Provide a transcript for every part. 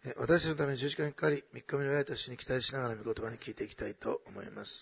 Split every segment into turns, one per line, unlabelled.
私たちのために十字架にかかり、3日目の偉い年に期待しながら御言葉に聞いていきたいと思います。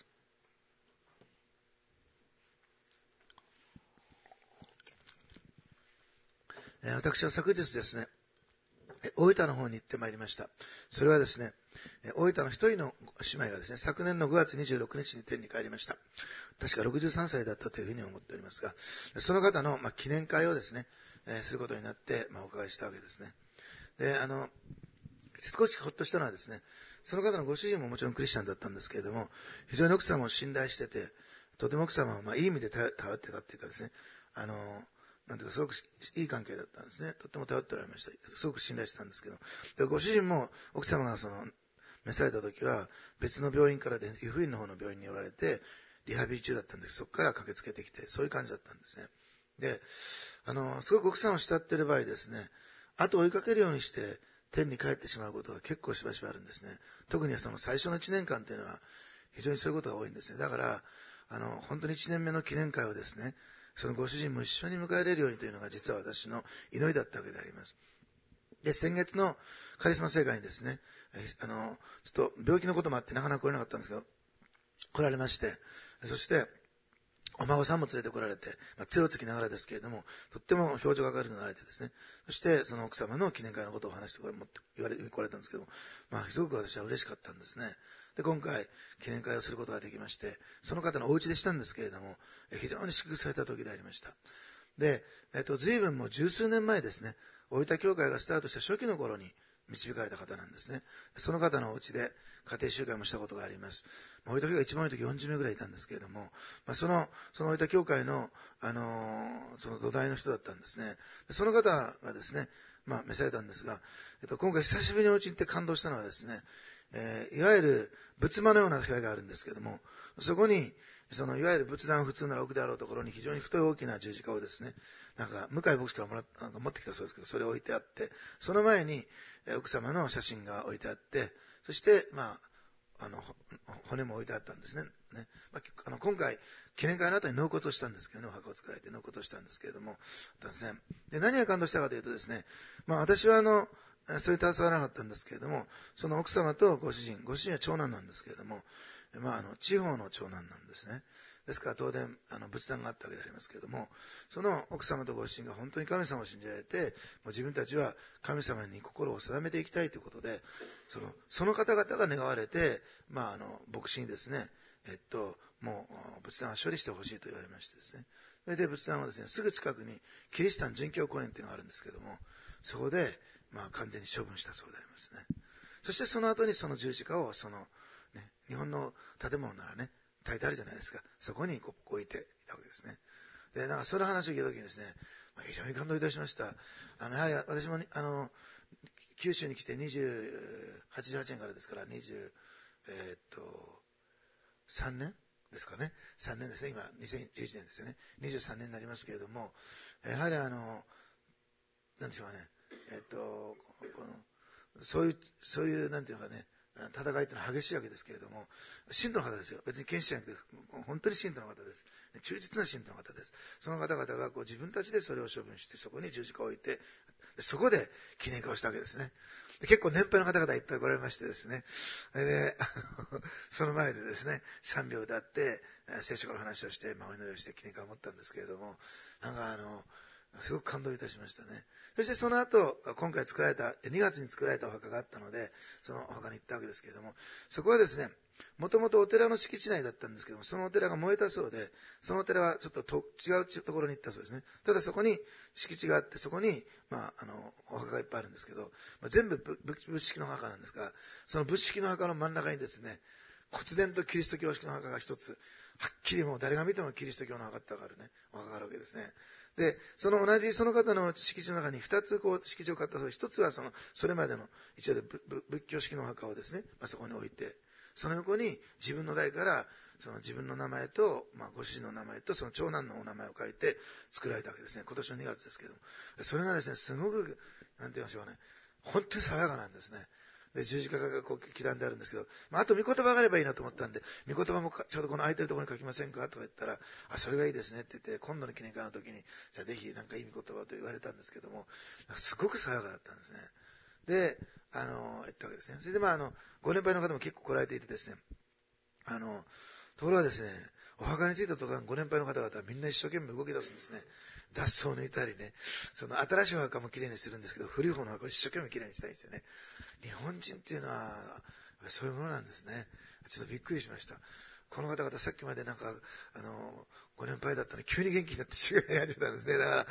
私は昨日ですね、大分の方に行ってまいりました。それはですね、大分の一人の姉妹がですね、昨年の5月26日に天に帰りました。確か63歳だったというふうに思っておりますが、その方の記念会をですね、することになってお伺いしたわけですね。で、少しほっとしたのはですね、その方のご主人ももちろんクリスチャンだったんですけれども、非常に奥様を信頼してて、とても奥様をいい意味で頼ってたっていうかですね、なんていうかすごくいい関係だったんですね。とっても頼っておられました。すごく信頼してたんですけど、でご主人も奥様が召された時は別の病院からで湯布院の方の病院におられてリハビリ中だったんです。そこから駆けつけてきて、そういう感じだったんですね。で、すごく奥さんを慕っている場合ですね、後を追いかけるようにして天に帰ってしまうことが結構しばしばあるんですね。特にその最初の1年間というのは非常にそういうことが多いんですね。だから本当に1年目の記念会をですね、そのご主人も一緒に迎えられるようにというのが実は私の祈りだったわけであります。で、先月のカリスマ聖会にですね、ちょっと病気のこともあってなかなか来れなかったんですけど、来られまして、そしてお孫さんも連れて来られて、杖をつきながらですけれども、とっても表情が明るくなられてですね、そしてその奥様の記念会のことを話して来られたんですけども、すごく私は嬉しかったんですね。で、今回記念会をすることができまして、その方のお家でしたんですけれども、非常に祝福された時でありました。で、随分もう十数年前ですね、大分教会がスタートした初期の頃に導かれた方なんですね。その方のお家で家庭集会もしたことがあります。大分教会が一番多い時40名ぐらいいたんですけれども、その大分教会の、その土台の人だったんですね。その方がですね、召されたんですが、今回久しぶりにお家に行って感動したのはですね、いわゆる仏間のような部屋があるんですけれども、そこにいわゆる仏壇普通なら奥であろうところに非常に太い大きな十字架をですね、向井牧師から持ってきたそうですけど、それを置いてあって、その前に奥様の写真が置いてあって、そして骨も置いてあったんですね。今回記念会の後に納骨をしたんですけどね、お墓を作られて納骨をしたんですけれども、ですね。で、何が感動したかというとですね、私はそれに携わらなかったんですけれども、その奥様とご主人は長男なんですけれども、地方の長男なんですね。ですから当然仏壇があったわけでありますけれども、その奥様とご主人が本当に神様を信じられて、もう自分たちは神様に心を定めていきたいということで、その方々が願われて、牧師にですね、もう仏壇は処理してほしいと言われましてですね、それで仏壇はですね、すぐ近くにキリシタン殉教公園というのがあるんですけれども、そこで完全に処分したそうでありますね。そしてその後にその十字架を日本の建物ならね、大体あるじゃないですか。そこに置いていたわけですね。で、その話を聞いたときにですね、非常に感動いたしました。やはり私も九州に来て88年からですから、3年ですかね。3年ですね。今、2011年ですよね。23年になりますけれども、やはりなんでしょうかね。そういう、なんていうかね、戦いっていうのは激しいわけですけれども、信徒の方ですよ。別に検視じゃなくて、本当に信徒の方です。忠実な信徒の方です。その方々が自分たちでそれを処分して、そこに十字架を置いて、そこで記念会をしたわけですね。結構年配の方々いっぱい来られましてですね。で、その前でですね、3秒であって、聖書から話をして、お祈りをして記念会を持ったんですけれども、すごく感動いたしましたね。そしてその後、今回2月に作られたお墓があったので、そのお墓に行ったわけですけれども、そこはですね、もともとお寺の敷地内だったんですけども、そのお寺が燃えたそうで、そのお寺はちょっと違うところに行ったそうですね。ただそこに敷地があって、そこに、お墓がいっぱいあるんですけど、全部仏式の墓なんですが、その仏式の墓の真ん中にですね、骨伝とキリスト教式の墓が一つ、はっきりもう誰が見てもキリスト教の墓ってわかるね、お墓があるわけですね。で、その方の敷地の中に2つ敷地を買ったそうです。1つはそれまでの一応で仏教式のお墓をですね、そこに置いて、その横に自分の代から自分の名前と、ご主人の名前とその長男のお名前を書いて作られたわけですね。今年の2月ですけども。それがですね、すごく、なんて言いましょうかね、本当に爽やかなんですね。で、十字架が刻んであるんですけど、あと御言葉があればいいなと思ったんで、御言葉もちょうどこの空いてるところに書きませんかとか言ったら、それがいいですねって言って、今度の記念会の時に、じゃあぜひなんかいい御言葉と言われたんですけども、すごく爽やかだったんですね。で、 行ったわけですね。それでご年配の方も結構来られていてですね、ところがですね、お墓に着いた途端、ご年配の方々はみんな一生懸命動き出すんですね。脱草を抜いたりね、その新しいお墓もきれいにするんですけど、古い方の墓を一生懸命きれいにしたいんですよね。日本人っていうのは、そういうものなんですね。ちょっとびっくりしました。この方々さっきまでご年配だったのに急に元気になって違い始めたんですね。だから、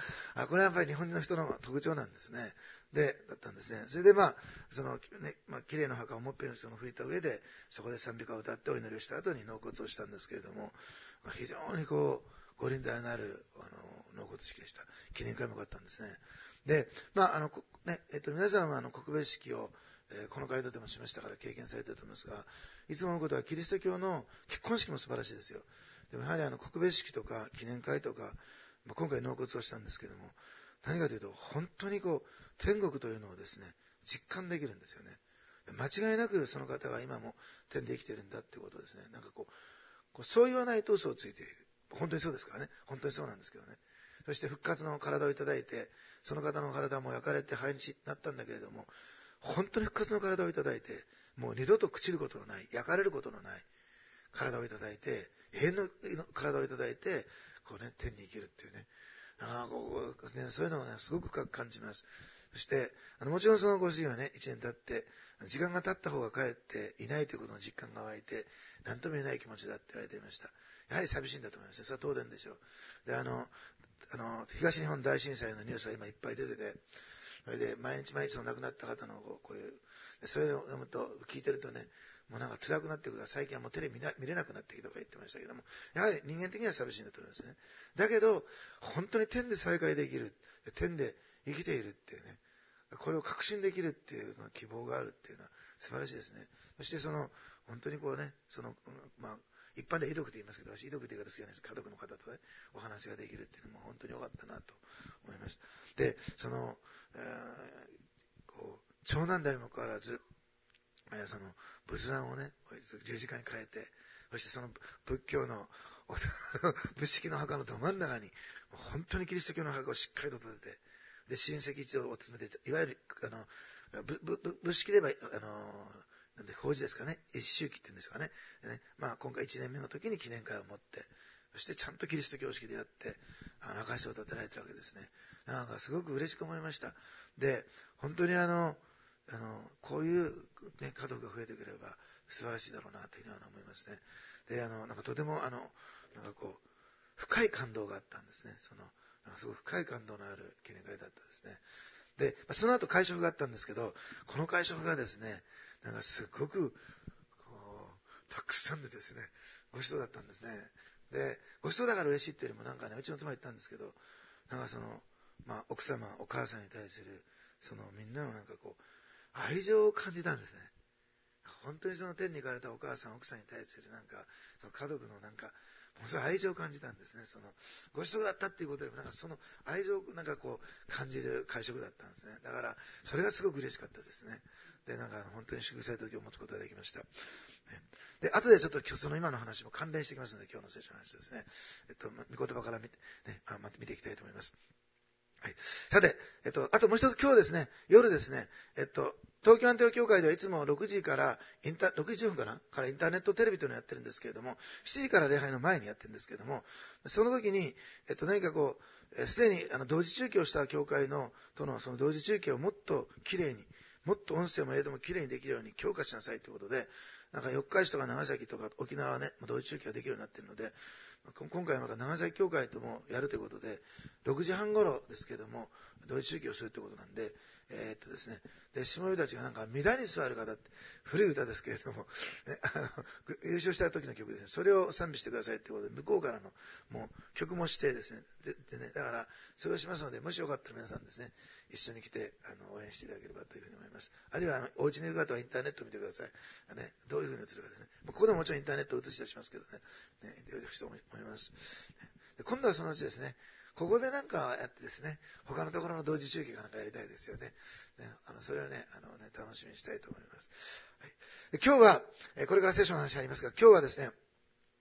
これはやっぱり日本人の人の特徴なんですね。だったんですね。それで綺麗な墓をもっぺんの人を吹いた上で、そこで賛美歌を歌ってお祈りをした後に納骨をしたんですけれども、非常にご臨在のある、納骨式でした。記念会も良かったんですね。で、皆さんは告別式を、この街道でもしましたから経験されていると思いますが、いつも思うことはキリスト教の結婚式も素晴らしいですよ。でもやはり告別式とか記念会とか、今回納骨をしたんですけども、何かというと本当に天国というのをですね、実感できるんですよね。間違いなくその方が今も天で生きているんだっていうことですね。そう言わないと嘘をついている。本当にそうですからね。本当にそうなんですけどね。そして復活の体をいただいて、その方の体も焼かれて灰になったんだけれども、本当に復活の体をいただいて、もう二度と朽ちることのない、焼かれることのない体をいただいて、永遠の体をいただいて、天に生きるっていうね。そういうのをね、すごく深く感じます。そして、もちろんそのご主人はね、1年経って、時間が経った方が帰っていないということの実感が湧いて、何とも言えない気持ちだって言われていました。やはり寂しいんだと思いますね。それは当然でしょう。で、東日本大震災のニュースが今いっぱい出てて、それで毎日毎日の亡くなった方のこういう、それを読むと、聞いてるとね、もうなんか辛くなってくるから、最近はもうテレビ見れなくなってきたとか言ってましたけども、やはり人間的には寂しいんだと思いますね。だけど、本当に天で再会できる、天で生きているっていうね、これを確信できるっていうの希望があるっていうのは素晴らしいですね。そして本当に一般で遺族と言いますけど、私遺族という方好きなんです。家族の方とね、お話ができるっていうのも本当に良かったなと思いました。で、長男であるにもかかわらず、仏壇をね、十字架に変えて、そしてその仏教の仏式の墓のど真ん中に、本当にキリスト教の墓をしっかりと立てて、で、親戚一同を集めて、いわゆる、仏式で言えば、法事ですかね、一周期っていうんですかね。今回1年目の時に記念会を持って、そしてちゃんとキリスト教式でやって、証を立てられてるわけですね。なんかすごく嬉しく思いました。で、本当にこういう、ね、家族が増えてくれば素晴らしいだろうなというふうに思いますね。で、とても深い感動があったんですね。すごく深い感動のある記念会だったですね。で、その後会食があったんですけど、この会食がですね、すごくたくさんでですね、ご馳走だったんですね。で、ご馳走だから嬉しいっていうよりもうちの妻言ったんですけど、奥様、お母さんに対するみんなの愛情を感じたんですね。本当に天に行かれたお母さん、奥さんに対する家族のものすごい愛情を感じたんですね。ご馳走だったっていうことよりもその愛情を感じる会食だったんですね。だからそれがすごく嬉しかったですね。で、本当に祝福された時を持つことができました。で、後でちょっと今の話も関連してきますので、今日の聖書の話ですね。御言葉から見ていきたいと思います。はい。さて、あともう一つ今日ですね、夜ですね、東京アンテオ教会ではいつも6時から6時10分からインターネットテレビというのをやってるんですけれども、7時から礼拝の前にやってるんですけれども、その時に、何かすでに同時中継をした教会とのその同時中継をもっときれいに、もっと音声も映像もきれいにできるように強化しなさいということで、四日市とか長崎とか沖縄はね、同時中継ができるようになっているので、今回は長崎教会ともやるということで、6時半頃ですけども、同時中継をするということなんで、ですね、で、下湯たちが乱に座る方って、古い歌ですけれども、優勝した時の曲ですね、それを賛美してくださいということで、向こうからの、もう曲もしてですね、でね、だから、それをしますので、もしよかったら皆さんですね、一緒に来て、応援していただければというふうに思います。あるいは、お家にいる方はインターネットを見てください。どういうふうに映るかですね。ここでももちろんインターネットを映し出しますけどね、できる人も思います。で、今度はそのうちですね、ここでやってですね、他のところの同時中継かやりたいですよね。それをね、楽しみにしたいと思います。はい、で今日は、これから聖書の話ありますが、今日はですね、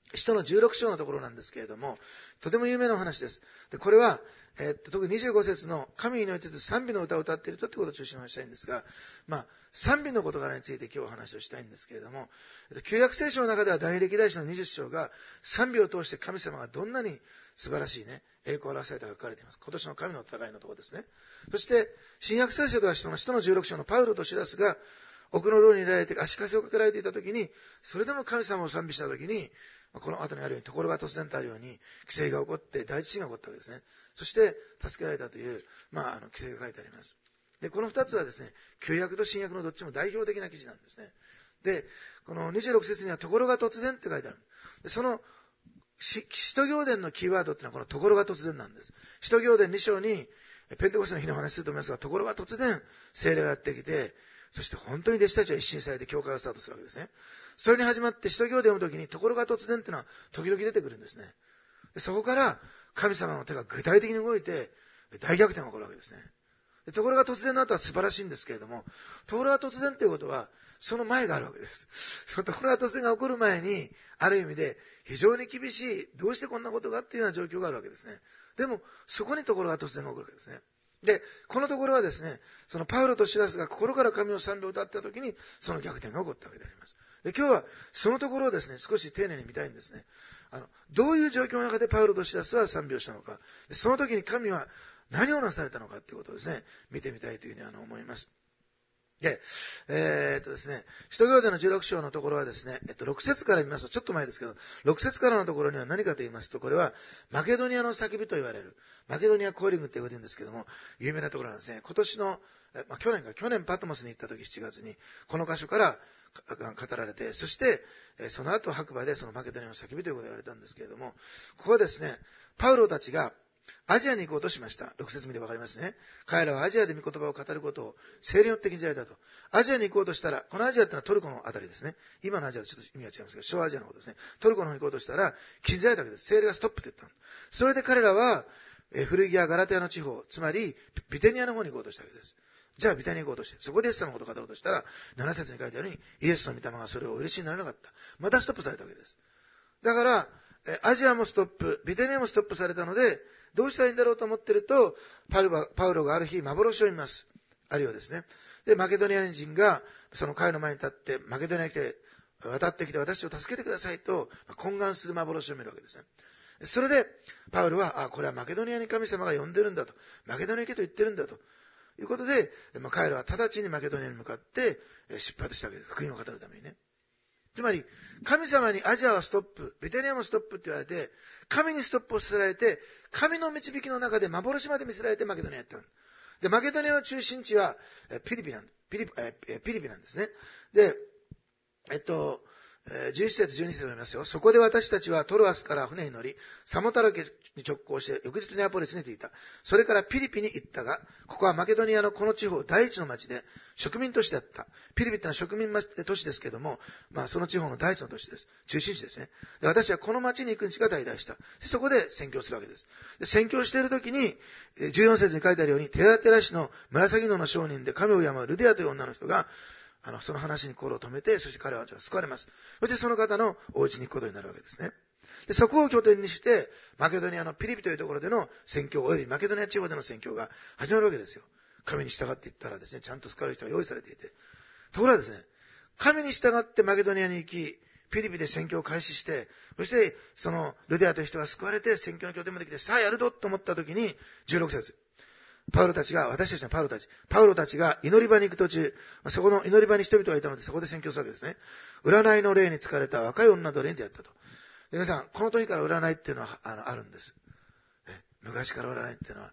使徒の16章のところなんですけれども、とても有名なお話です。で、これは、特に25節の神に祈りつつ賛美の歌を歌っているということを中心に話したいんですが、賛美の事柄について今日お話をしたいんですけれども、旧約聖書の中では大歴代史の20章が賛美を通して神様がどんなに素晴らしいね、栄光を表されたか書かれています。今年の神の戦いのところですね。そして、新約聖書では使徒の16章のパウロとシラスが奥の牢に入れられて足かせをかけられていたときに、それでも神様を賛美したときに、この後にあるように、ところが突然とあるように、奇跡が起こって、大地震が起こったわけですね。そして、助けられたという、奇跡が書いてあります。で、この二つはですね、旧約と新約のどっちも代表的な記事なんですね。で、この26節には、ところが突然って書いてある。で、その、使徒行伝のキーワードっていうのは、このところが突然なんです。使徒行伝2章に、ペンテコステの日の話すると思いますが、ところが突然、聖霊がやってきて、そして本当に弟子たちは一新されて教会がスタートするわけですね。それに始まって使徒行伝を読むときに、ところが突然っていうのは時々出てくるんですね。でそこから神様の手が具体的に動いて大逆転が起こるわけですね。でところが突然の後は素晴らしいんですけれども、ところが突然ということはその前があるわけです。そのところが突然が起こる前に、ある意味で非常に厳しい、どうしてこんなことがっていうような状況があるわけですね。でもそこにところが突然が起こるわけですね。で、このところはですね、そのパウロとシラスが心から神の賛美を歌ったときに、その逆転が起こったわけであります。で、今日はそのところをですね、少し丁寧に見たいんですね。どういう状況の中でパウロとシラスは賛美をしたのか、その時に神は何をなされたのかということをですね、見てみたいというふうに思います。で、ですね、使徒行伝の16章のところはですね、6節から見ますと、ちょっと前ですけど、6節からのところには何かと言いますと、これはマケドニアの叫びと言われる、マケドニアコーリングって言われるんですけども、有名なところなんですね。今年の、去年パトモスに行った時7月に、この箇所から語られて、そして、その後白馬でそのマケドニアの叫びということが言われたんですけれども、ここはですね、パウロたちが、アジアに行こうとしました。6節見ればわかりますね。彼らはアジアで御言葉を語ることを聖霊によって禁じられたと。アジアに行こうとしたら、このアジアってのはトルコのあたりですね。今のアジアとちょっと意味が違いますけど、小アジアのことですね。トルコの方に行こうとしたら、禁じられたわけです。聖霊がストップって言ったの。それで彼らは、フルギア・ガラテアの地方、つまり、ビテニアの方に行こうとしたわけです。じゃあビテニアに行こうとして、そこでイエス様のことを語ろうとしたら、7節に書いてあるように、イエスの御霊がそれをお許しにならなかった。またストップされたわけです。だから、アジアもストップ、ビテニアもストップされたので、どうしたらいいんだろうと思っていると、パウロがある日、幻を見ます。あるようですね。で、マケドニア人が、その彼の前に立って、マケドニアに来て、渡ってきて私を助けてくださいと、懇願する幻を見るわけですね。それで、パウロは、これはマケドニアに神様が呼んでるんだと。マケドニアに行けと言ってるんだと。いうことで、彼らは直ちにマケドニアに向かって出発したわけです。福音を語るためにね。つまり、神様にアジアはストップ、ビテニアもストップって言われて、神にストップをさせられて、神の導きの中で幻まで見せられてマケドニアに行った。で、マケドニアの中心地はピリピなんですね。で、11節12節を読みますよ。そこで私たちはトロアスから船に乗り、サモタラケに直行して翌日ネアポリスに着いた。それからピリピに行ったが、ここはマケドニアのこの地方第一の町で植民都市だった。ピリピってのは植民都市ですけども、その地方の第一の都市です。中心地ですね。で、私はこの町に行くにしか代替した。そこで宣教するわけです。で、宣教している時に、14節に書いてあるように、テラテラ市の紫野の商人で神を敬うルディアという女の人が、その話に心を止めて、そして彼は救われます。そしてその方のお家に行くことになるわけですね。で、そこを拠点にして、マケドニアのピリピというところでの宣教、およびマケドニア地方での宣教が始まるわけですよ。神に従っていったらですね、ちゃんと救われる人が用意されていて。ところがですね、神に従ってマケドニアに行き、ピリピで宣教を開始して、そして、そのルデアという人が救われて宣教の拠点まで来て、さあやるぞと思った時に、16節。パウロたちが祈り場に行く途中、そこの祈り場に人々がいたので、そこで宣教するわけですね。占いの霊に疲れた若い女と霊に出会ったと。で皆さん、この時から占いっていうのはあるんです。昔から占いっていうのは、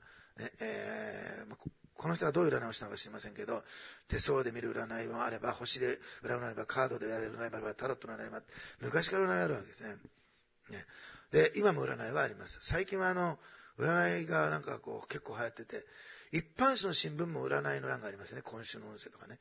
この人がどういう占いをしたのか知りませんけど、手相で見る占いもあれば、星で占いもあれば、カードでやれる占いもあれば、タロットの占いもあって、昔から占いがあるわけですね。で、今も占いはあります。最近は占いが結構流行ってて、一般紙の新聞も占いの欄がありますね。今週の運勢とかね。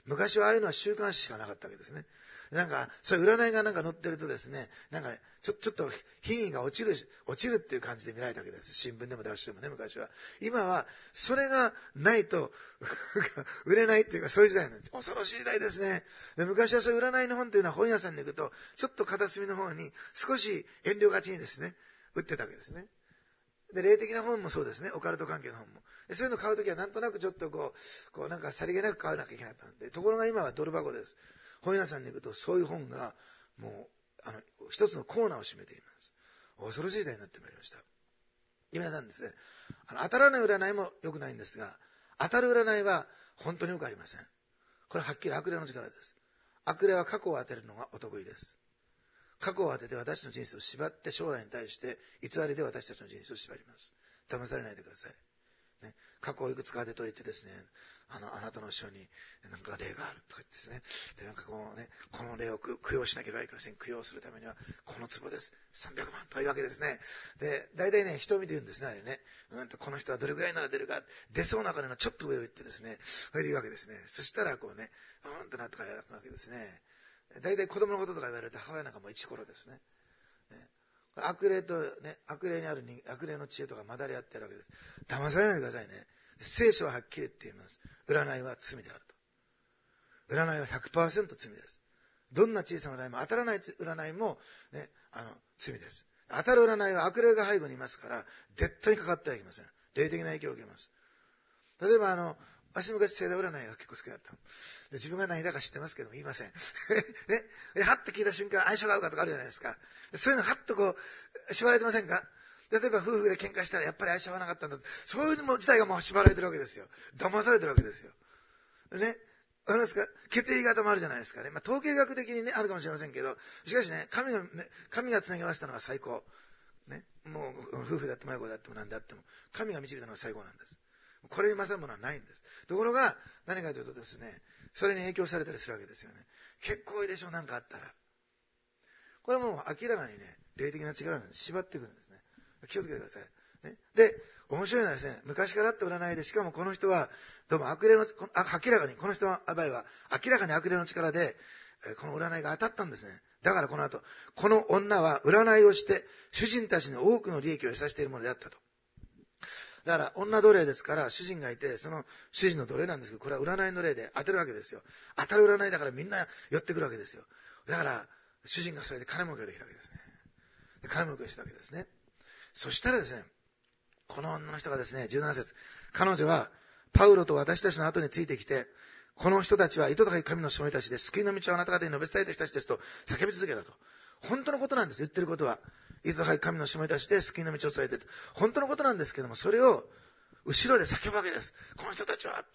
昔はああいうのは週刊誌しかなかったわけですね。なんか、そういう占いがなんか載ってるとですね、なんか、ちょっと品位が落ちるっていう感じで見られたわけです。新聞でも出してもね、昔は。今は、それがないと、売れないっていうか、そういう時代なんです。恐ろしい時代ですね。で、昔はそういう占いの本というのは本屋さんに行くと、ちょっと片隅の方に少し遠慮がちにですね、売ってたわけですね。で、霊的な本もそうですね、オカルト関係の本も。で、そういうのを買うときはなんとなくちょっとこうなんかさりげなく買わなきゃいけなかったんで、ところが今はドル箱です。本屋さんに行くとそういう本がもう一つのコーナーを占めています。恐ろしい時代になってまいりました。皆さんですね、当たらない占いも良くないんですが、当たる占いは本当によくありません。これはっきり悪霊の力です。悪霊は過去を当てるのがお得意です。過去を当てて私の人生を縛って将来に対して偽りで私たちの人生を縛ります。騙されないでください。ね、過去をいくつか当てといてですね、あなたの後ろになんか霊があるとか言ってですね、でなんかこうね、この霊を供養しなければいけません。供養するためにはこの壺です。300万というわけですね。で、大体ね、人を見て言うんですね、あれね。この人はどれぐらいなら出るか、出そうな金のちょっと上を言ってですね、それで言うわけですね。そしたらこうね、となって書くわけですね。大体子供のこととか言われると母親なんかも一コロですね。悪霊とね、悪霊の知恵とかまだり合ってるわけです。騙されないでくださいね。聖書ははっきり言っています。占いは罪であると。占いは 100% 罪です。どんな小さな占いも、当たらない占いも、ね、罪です。当たる占いは悪霊が背後にいますから、絶対にかかってはいけません。霊的な影響を受けます。例えば私昔星座占いが結構好きだった。で自分が何だか知ってますけども言いません。ね、はっと聞いた瞬間相性が合うかとかあるじゃないですか。そういうのはっとこう縛られてませんか？例えば夫婦で喧嘩したらやっぱり相性がなかったんだ。そういうの自体がもう縛られてるわけですよ。騙されてるわけですよ。ね。わかりますか？血液型もあるじゃないですかね。統計学的にね、あるかもしれませんけど、しかしね、神がつなげましたのが最高。ね。もう、夫婦だっても親子だっても何であっても、神が導いたのが最高なんです。これに勝るものはないんです。ところが、何かというとですね、それに影響されたりするわけですよね。結構いいでしょ、なんかあったら。これはもう明らかにね、霊的な力なんで縛ってくるんですね。気をつけてください。ね、で、面白いのはですね、昔からあった占いで、しかもこの人は、どうも悪霊の、明らかに、この人の場合は、明らかに悪霊の力で、この占いが当たったんですね。だからこの後、この女は占いをして、主人たちに多くの利益を得させているものであったと。だから女奴隷ですから主人がいて、その主人の奴隷なんですけど、これは占いの霊で当てるわけですよ。当たる占いだからみんな寄ってくるわけですよ。だから主人がそれで金儲けができたわけですね。で金儲けをしたわけですね。そしたらですね、この女の人がですね、17節、彼女はパウロと私たちの後についてきて、この人たちは糸高い神のしもべたちで救いの道をあなた方に述べ伝えた人たちですと叫び続けたと。本当のことなんです、言ってることは。糸高い神のしもべたちで救いの道を伝えている。本当のことなんですけども、それを後ろで叫ぶわけです。この人たちはって。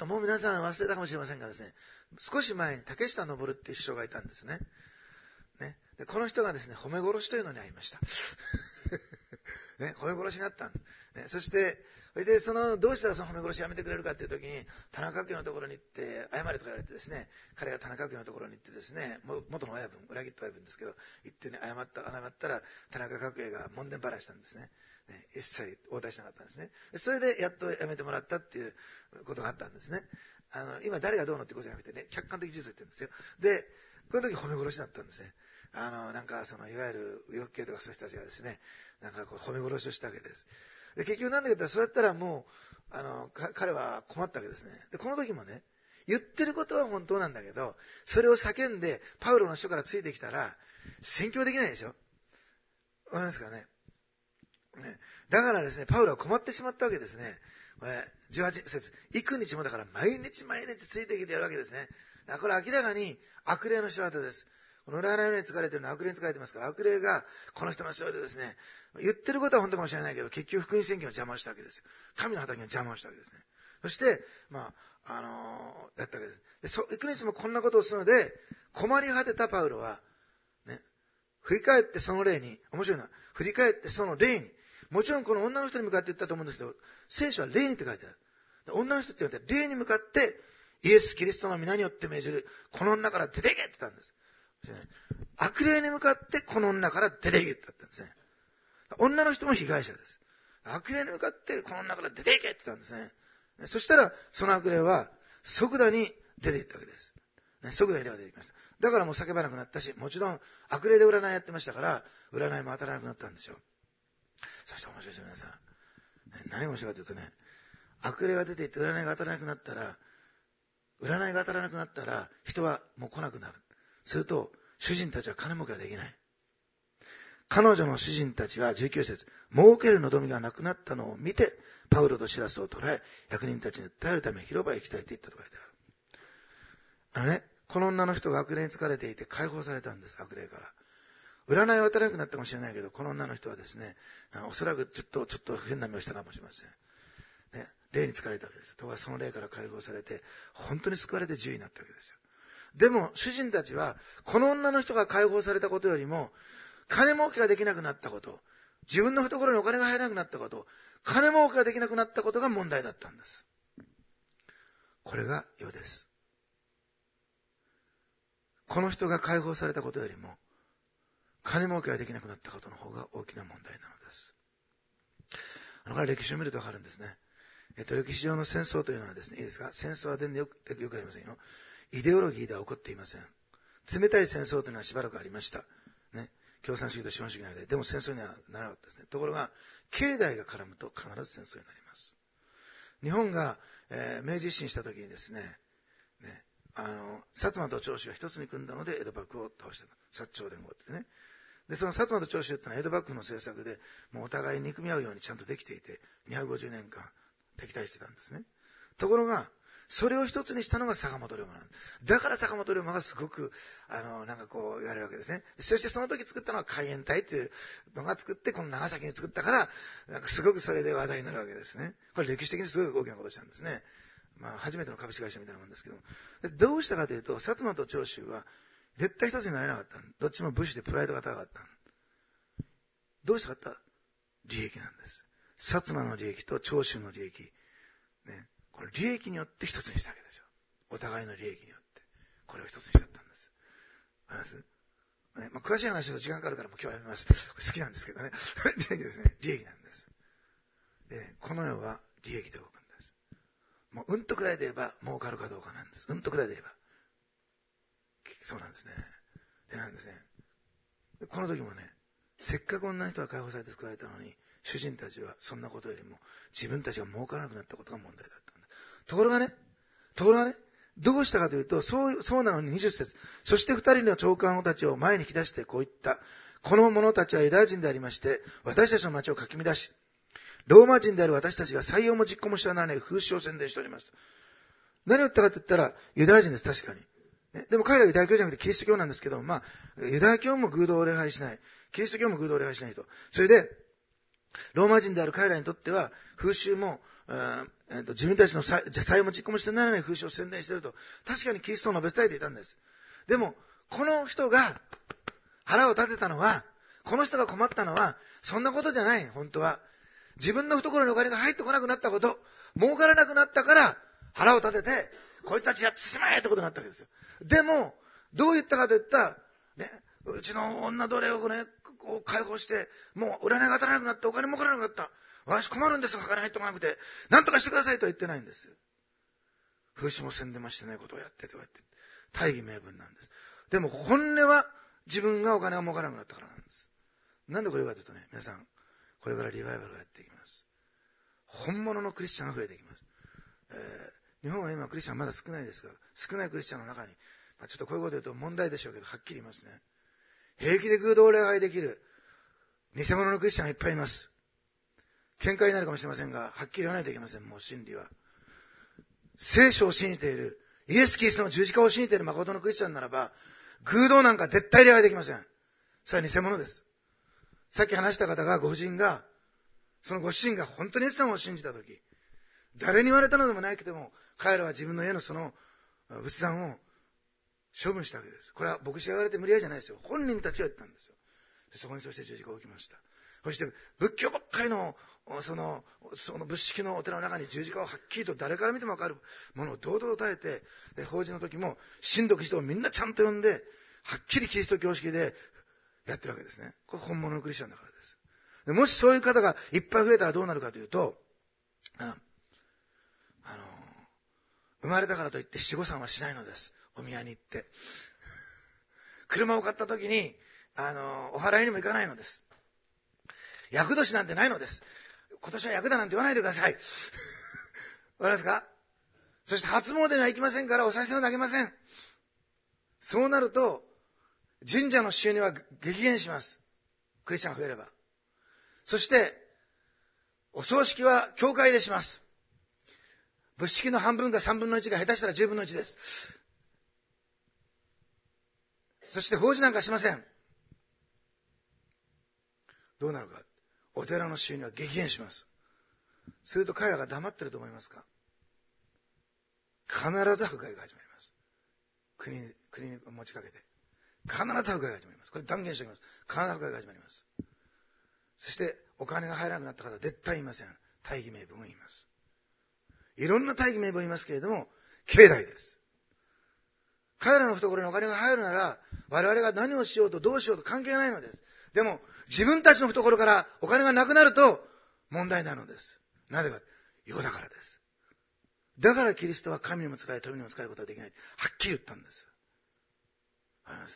もう皆さん忘れたかもしれませんがですね、少し前に竹下登っていう師匠がいたんですね。でこの人がですね、褒め殺しというのに遭いました。ね、褒め殺しになったん、ね、そしてどうしたらその褒め殺しやめてくれるかっていう時に、田中家のところに行って謝れとか言われてですね、彼が田中家のところに行ってですね、元の親分、裏切った親分ですけど、行ってね、謝ったら田中角栄が門前払いしたんですね。一切応対しなかったんですね。それでやっとやめてもらったっていうことがあったんですね。今誰がどうのってことじゃなくてね、客観的事実を言ってるんですよ。で、この時褒め殺しだったんですね。なんかいわゆる右翼系とかそういう人たちがですね、なんかこう褒め殺しをしたわけです。で結局なんだけど、そうやったらもう彼は困ったわけですね。でこの時もね、言ってることは本当なんだけど、それを叫んでパウロの人からついてきたら宣教できないでしょ。わかりますかね。だからですね、パウロは困ってしまったわけですね。これ18節、幾日もだから毎日ついてきてやるわけですね。これ明らかに悪霊の仕業です。この占いのように疲れてるのは悪霊に疲れてますから、悪霊がこの人の仕業でですね、言ってることは本当かもしれないけど、結局福音宣言を邪魔したわけですよ。神の働きを邪魔をしたわけですね。そして、やったわけです。幾日もこんなことをするので、困り果てたパウロは、ね、振り返ってその霊に、面白いのは、振り返ってその霊に、もちろんこの女の人に向かって言ったと思うんですけど、聖書は霊にって書いてある。女の人って言われて、霊に向かって、イエス・キリストの皆によって命じる、この女から出ていけって言ったんです。悪霊に向かってこの女から出ていけって言ったんですね。女の人も被害者です。悪霊に向かってこの女から出ていけって言ったんですね。そしたらその悪霊は即座に出ていったわけです。ね、即座に霊が出てきました。だからもう叫ばなくなったし、もちろん悪霊で占いやってましたから、占いも当たらなくなったんですよ。そして面白いですよ、皆さん。何が面白いかというとね、悪霊が出ていって占いが当たらなくなったら、人はもう来なくなる。すると、主人たちは金儲けができない。彼女の主人たちは19節、儲ける望みがなくなったのを見て、パウロとシラスを捕らえ、役人たちに訴えるため広場へ行きたいと言ったと書いてある。この女の人が悪霊に疲れていて解放されたんです、悪霊から。占いは当たらなくなったかもしれないけど、この女の人はですね、おそらくちょっと変な目をしたかもしれません。ね、霊に疲れたわけです。ところがその霊から解放されて、本当に救われて自由になったわけですよ。でも、主人たちは、この女の人が解放されたことよりも、金儲けができなくなったこと、自分の懐にお金が入らなくなったこと、金儲けができなくなったことが問題だったんです。これが世です。この人が解放されたことよりも、金儲けができなくなったことの方が大きな問題なのです。歴史を見るとわかるんですね。歴史上の戦争というのはですね、いいですか？戦争は全然よくありませんよ。イデオロギーでは起こっていません。冷たい戦争というのはしばらくありました。ね。共産主義と資本主義の間で。でも戦争にはならなかったですね。ところが、経済が絡むと必ず戦争になります。日本が、明治維新した時にですね、薩摩と長州が一つに組んだので江戸幕府を倒した。薩長連合ってね。で、その薩摩と長州ってのは江戸幕府の政策で、もうお互い憎み合うようにちゃんとできていて、250年間敵対してたんですね。ところが、それを一つにしたのが坂本龍馬なんです。だから坂本龍馬がすごく、言われるわけですね。そしてその時作ったのは海援隊っていうのが作って、この長崎に作ったから、すごくそれで話題になるわけですね。これ歴史的にすごい大きなことをしたんですね。初めての株式会社みたいなもんですけども。どうしたかというと、薩摩と長州は絶対一つになれなかった。どっちも武士でプライドが高かった。どうしたかった利益なんです。薩摩の利益と長州の利益。ね。これ利益によって一つにしたわけですよ。お互いの利益によって。これを一つにしちゃったんです。わかります？詳しい話だと時間かかるからもう今日はやめます。好きなんですけどね。利益ですね。利益なんです。で、この世は利益で動くんです。もううんとくらいで言えば儲かるかどうかなんです。うんとくらいで言えば。そうなんですね。でなんですね。でこの時もね、せっかく女の人が解放されて救われたのに、主人たちはそんなことよりも自分たちが儲からなくなったことが問題だったんだ。ところがね、どうしたかというと、そうなのに20節。そして二人の長官たちを前に引き出してこう言った。この者たちはユダヤ人でありまして、私たちの町をかき乱し、ローマ人である私たちが採用も実行もしてはならない風刺を宣伝しております。何を言ったかと言ったら、ユダヤ人です、確かに。ね、でも彼らはユダヤ教じゃなくてキリスト教なんですけど、ユダヤ教も偶像を礼拝しない。キリスト教も偶像を礼拝しないと。それで、ローマ人である彼らにとっては、風習も、自分たちの採用も実行もしてならない風習を宣伝していると、確かにキリストを述べ伝えていたんです。でも、この人が腹を立てたのは、この人が困ったのは、そんなことじゃない、本当は。自分の懐にお金が入ってこなくなったこと、儲からなくなったから、腹を立てて、こいつたちやってしまえってことになったわけですよ。でも、どう言ったかと言ったら、ね、うちの女奴隷をね、こう解放して、もう占いが当たらなくなって、お金儲からなくなった。私困るんですよ、金入ってこなくて。なんとかしてくださいとは言ってないんです。風刺も宣伝もしてないことをやってとか言って、大義名分なんです。でも本音は自分がお金が儲からなくなったからなんです。なんでこれかというとね、皆さん、これからリバイバルがやっていきます。本物のクリスチャンが増えていきます。日本は今クリスチャンまだ少ないですが、少ないクリスチャンの中に、ちょっとこういうこと言うと問題でしょうけど、はっきり言いますね。平気で偶像を礼拝できる偽物のクリスチャンがいっぱいいます。喧嘩になるかもしれませんが、はっきり言わないといけません。もう真理は。聖書を信じている、イエス・キリストの十字架を信じている誠のクリスチャンならば、偶像なんか絶対礼拝できません。それは偽物です。さっき話した方が、ご婦人が、そのご主人が本当にイエス様を信じたとき、誰に言われたのでもないけども、彼らは自分の家のその仏壇を処分したわけです。これは牧師が言われて無理やりじゃないですよ。本人たちは言ったんですよ。そこにそして十字架を置きました。そして仏教ばっかりのその仏式のお寺の中に十字架をはっきりと誰から見ても分かるものを堂々と耐えて、で法事の時も神道キリストをみんなちゃんと呼んで、はっきりキリスト教式でやってるわけですね。これ本物のクリスチャンだからです。でもしそういう方がいっぱい増えたらどうなるかというと、 生まれたからといって七五三はしないのです。お宮に行って。車を買った時に、お祓いにも行かないのです。厄年なんてないのです。今年は厄だなんて言わないでください。わかりますか？そして初詣には行きませんから、お賽銭を投げません。そうなると、神社の収入は激減します。クリスチャンが増えれば。そして、お葬式は教会でします。仏式の半分か3分の1が下手したら10分の1です。そして法事なんかしません。どうなるか。お寺の収入は激減します。すると彼らが黙ってると思いますか？必ず迫害が始まります。国に持ちかけて。必ず迫害が始まります。これ断言しておきます。必ず迫害が始まります。そしてお金が入らなくなった方は絶対言いません。大義名分を言います。いろんな大義名分を言いますけれども、境内です。彼らの懐にお金が入るなら、我々が何をしようとどうしようと関係ないのです。でも、自分たちの懐からお金がなくなると問題なのです。なぜか、世だからです。だからキリストは神にも使え、富にも使えることはできない。はっきり言ったんです。わかります？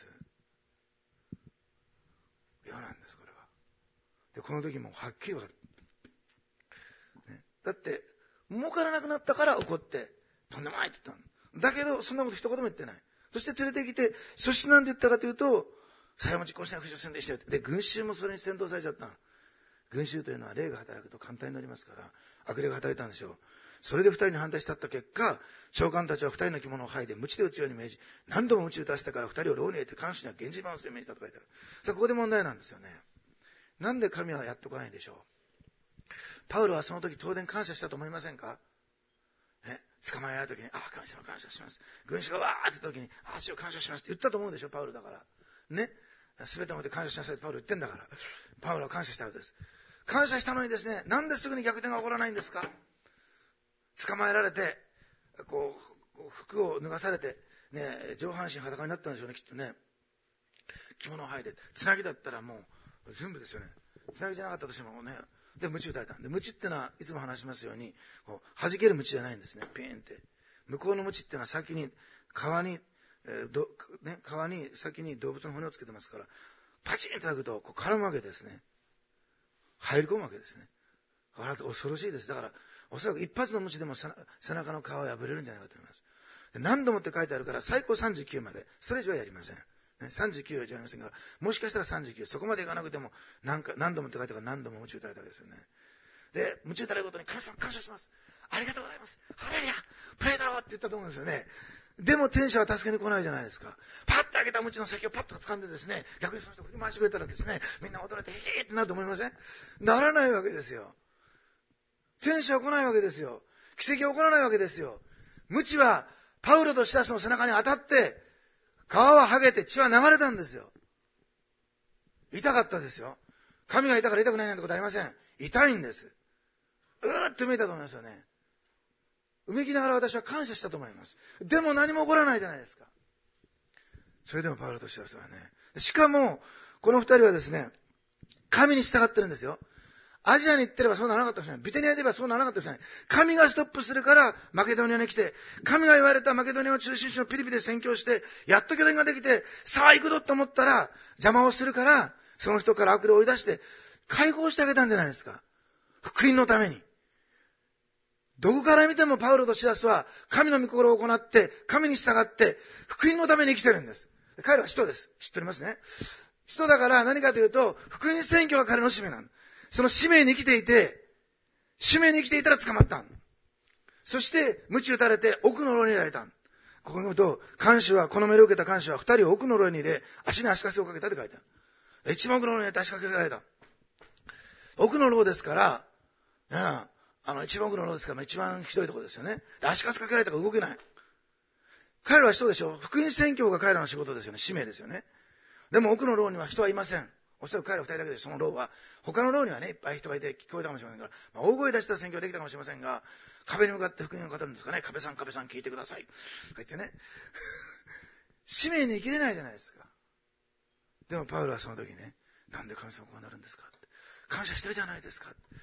世なんです、これは。で、この時もはっきり分かる。ね、だって、儲からなくなったから怒って、とんでもないって言ったの。だけど、そんなこと一言も言ってない。そして連れてきて、そして何て言ったかというと、さよも実行しない不祥せんでしたよ。で、群衆もそれに先導されちゃった。群衆というのは霊が働くと簡単になりますから、悪霊が働いたんでしょう。それで二人に反対したった結果、長官たちは二人の着物を剥いで鞭で打つように命じ、何度も鞭打たせてから二人を牢に入れて監視には源氏番をするように命じたと書いてある。さあ、ここで問題なんですよね。なんで神はやってこないんでしょう。パウロはその時当然感謝したと思いませんか？ね、捕まえられた時に、神様感謝します。群衆がわーって言った時に、主を感謝しますって言ったと思うでしょ、パウロだから。ね。すべてのことで感謝しなさいってパウロ言ってんだから。パウロは感謝したはずです。感謝したのにですね、なんですぐに逆転が起こらないんですか？捕まえられて、こう服を脱がされて、ね、上半身裸になったんでしょうね、きっとね。着物を履いて、つなぎだったらもう全部ですよね。つなぎじゃなかったとしてもね、で、鞭打たれたんで、鞭ってのはいつも話しますように、こう弾ける鞭じゃないんですね、ピーンって。向こうの鞭ってのは先に皮に、皮に先に動物の骨をつけてますから、パチンと叩くとこう絡むわけですね。入り込むわけですね。恐ろしいです。だから、おそらく一発の鞭でも背中の皮を破れるんじゃないかと思います。何度もって書いてあるから、最高39まで。それ以上はやりません。39はやりませんから、もしかしたら39、そこまでいかなくても、何度もって書いてあるから何度も鞭打たれたわけですよね。で、鞭打たれることに神様感謝します。ありがとうございます。ハレルヤプレイだろうって言ったと思うんですよね。でも天使は助けに来ないじゃないですか。パッと開けた鞭の先をパッと掴んでですね、逆にその人振り回してくれたらですね、みんな驚いてヒーってなると思いません？ならないわけですよ。天使は来ないわけですよ。奇跡は起こらないわけですよ。鞭はパウロとシラスの背中に当たって皮は剥げて血は流れたんですよ。痛かったですよ。神がいたから痛くないなんてことありません。痛いんです。って見えたと思いますよね。うめきながら私は感謝したと思います。でも何も起こらないじゃないですか。それでもパウロとシラスはね、しかもこの二人はですね、神に従ってるんですよ。アジアに行ってればそうならなかったかもしれない。ビテニアで言えばそうならなかったかもしれない。神がストップするからマケドニアに来て、神が言われたマケドニアの中心地のピリピで宣教して、やっと拠点ができて、さあ行くぞと思ったら、邪魔をするから、その人から悪霊を追い出して、解放してあげたんじゃないですか。福音のために。どこから見てもパウロとシラスは、神の御心を行って、神に従って、福音のために生きてるんです。彼らは使徒です。知っておりますね。使徒だから何かというと、福音宣教が彼の使命なの。その使命に生きていて、使命に生きていたら捕まったん。そして、鞭打たれて奥の牢に入れられたん。ここに言うと、この命令を受けた看守は二人を奥の牢に入れ、足に足かせをかけたって書いてある。一番奥の牢に入れて足かけられた。奥の牢ですから、一番奥の牢ですから、一番ひどいところですよね。足かせかけられたから動けない。彼らは人でしょ。福音宣教が彼らの仕事ですよね。使命ですよね。でも奥の牢には人はいません。おそらく彼ら二人だけで、その牢は、他の牢にはね、いっぱい人がいて聞こえたかもしれませんから、大声出した宣教できたかもしれませんが、壁に向かって福音を語るんですかね。壁さん聞いてください。言ってね。使命に生きれないじゃないですか。でもパウロはその時ね、なんで神様こうなるんですかって。感謝してるじゃないですか。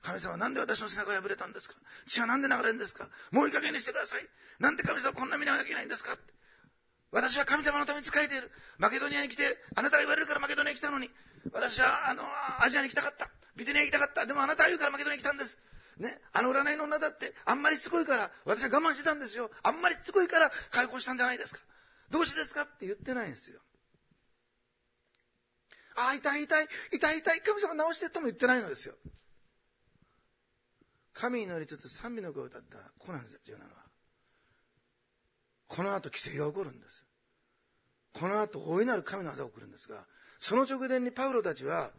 神様なんで私の背中が破れたんですか、血はなんで流れるんですか、もういい加減にしてください、なんで神様こんな目に遭わなきゃいけないんですかって。私は神様のために仕えている。マケドニアに来て、あなたが言われるからマケドニアに来たのに、私はアジアに来たかった、ビテニアに来たかった、でもあなたが言うからマケドニアに来たんですね。占いの女だってあんまりしつこいから私は我慢してたんですよ、あんまりしつこいから解放したんじゃないですか、どうしてですかって言ってないんですよ。痛い、神様治してとも言ってないのですよ。神に乗りつつ賛美の声を歌ったらこうなんですよ。重要なのはこの後奇跡が起こるんです。この後大いなる神の技が起こるんですが、その直前にパウロたちは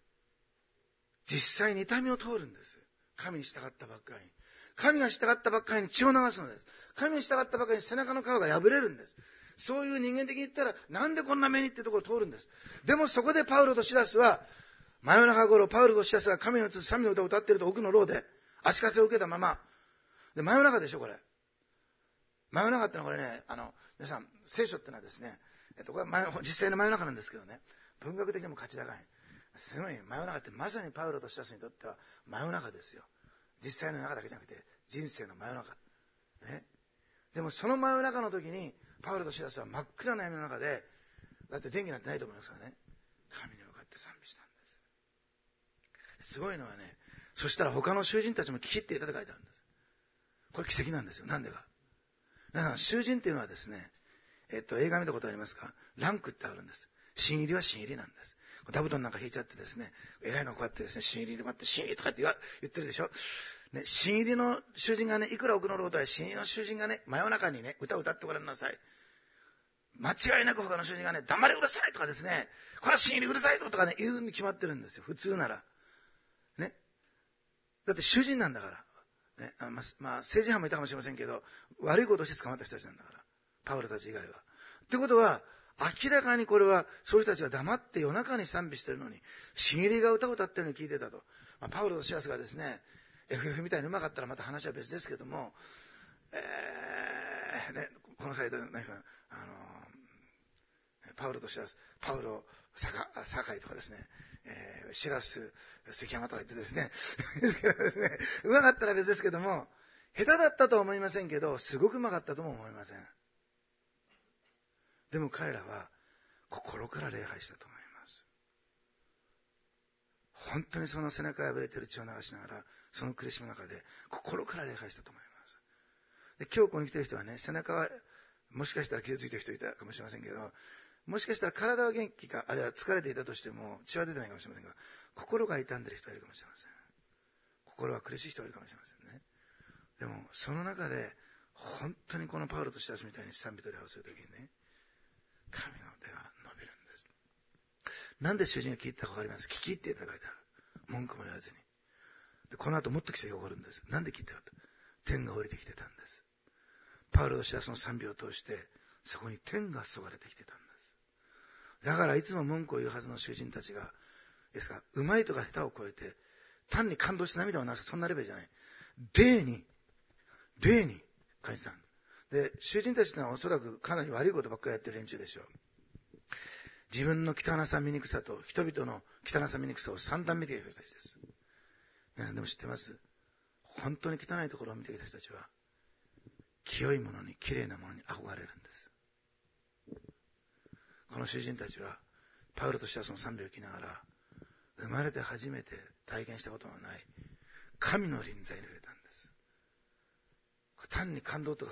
実際に痛みを通るんです。神に従ったばっかりに、神が従ったばっかりに血を流すのです。神に従ったばっかりに背中の皮が破れるんです。そういう人間的に言ったらなんでこんな目にってところを通るんです。でもそこでパウロとシラスは真夜中頃、パウロとシラスが神の賛美の歌を歌っていると奥の牢で足かせを受けたままで、真夜中でしょこれ。真夜中ってのはこれね、皆さん聖書ってのはですね、これは実際の真夜中なんですけどね、文学的にも価値高い。すごい真夜中ってまさにパウロとシラスにとっては真夜中ですよ。実際の中だけじゃなくて人生の真夜中、ね、でもその真夜中の時にパウロとシラスは真っ暗な闇の中で、だって電気なんてないと思いますからね、神に向かって賛美したんです。すごいのはね、そしたら他の囚人たちも聞き入っていたと書いてあるんです。これ奇跡なんですよ。なんでか、皆さん囚人っていうのはですね、映画見たことありますか。ランクってあるんです。新入りは新入りなんです。座布団なんか引いちゃってですね、偉いのこうやってですね、新入りとかって新入りとかって言ってるでしょ、ね、新入りの囚人がね、いくら奥の牢とは新入りの囚人がね、真夜中にね歌を歌ってごらんなさい。間違いなく他の囚人がね、黙れうるさいとかですね、これは新入りうるさいとかね言うに決まってるんですよ、普通ならね。だって囚人なんだからね。政治犯もいたかもしれませんけど、悪いことをして捕まった人たちなんだから、パウロたち以外は。ってことは明らかにこれはそういう人たちが黙って夜中に賛美してるのに、新入りが歌を歌ってるのに聞いてたと。パウロとシラスがですね FF みたいにうまかったらまた話は別ですけども、ね、この際で何かパウロとシラス、パウロ酒井とかですね、シラス関山とか言ってですねうまかったら別ですけども、下手だったとは思いませんけどすごくうまかったとも思いません。でも彼らは心から礼拝したと思います。本当にその背中が破れている血を流しながら、その苦しみの中で心から礼拝したと思います。で、今日ここに来ている人はね、背中はもしかしたら傷ついている人いたかもしれませんけど、もしかしたら体は元気か、あるいは疲れていたとしても血は出てないかもしれませんが、心が痛んでいる人はいるかもしれません。心は苦しい人はいるかもしれませんね。でもその中で本当にこのパウロとシラスみたいに賛美と礼拝をするときにね、神の手が伸びるんです。なんで囚人が聞いてたか分かります。聞き入っていただいてある。文句も言わずに。でこの後もっと奇跡が起こるんです。なんで聞いてたかと。天が降りてきてたんです。パウロとシラスの賛美を通してそこに天が注がれてきてたんです。だからいつも文句を言うはずの囚人たちがですか、うまいとか下手を超えて単に感動して涙を流す、そんなレベルじゃない。霊に感じたんで、囚人たちというのはおそらくかなり悪いことばっかりやってる連中でしょう。自分の汚さ醜さと人々の汚さ醜さを散々見ている人たちです。皆さんでも知ってます？本当に汚いところを見てきた人たちは清いものに綺麗なものに憧れるんです。この囚人たちはパウロとシラスの賛美を聞きながら、生まれて初めて体験したことのない神の臨在に触れたんです。単に感動とか